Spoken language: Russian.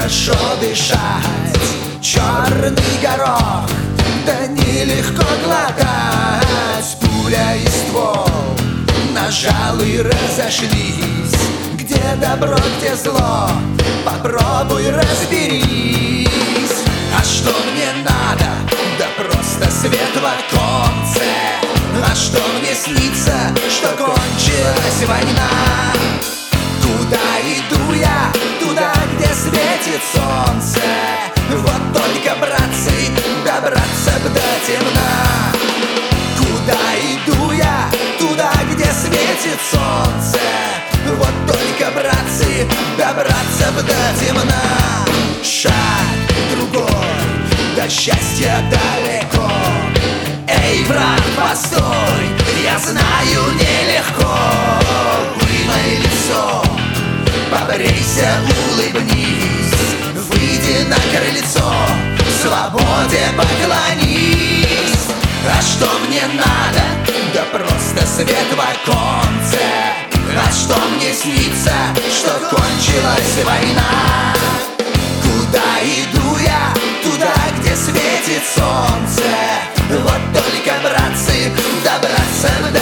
хорошо дышать. Черный горох, да нелегко глотать. Пуля и ствол, нажал и разошлись. Где добро, где зло, попробуй разберись. А что мне надо? Да просто свет в оконце. А что мне снится? Что кончилась война. Куда иду я? Туда, где светит солнце. Вот только, братцы, добраться б до темна. Куда иду я? Туда, где светит солнце. Вот только, братцы, добраться б до темна. Шаг другой, до счастья далеко. Эй, брат, постой, я знаю, нелегко. Вымой лицо, побрейся, улыбнись. Выйди на крыльцо, свободе поклонись. А что мне надо? Да просто свет в оконце. А что мне снится? Что кончилась война. Куда иду я? Туда, где светит солнце. Вот только, братцы, добраться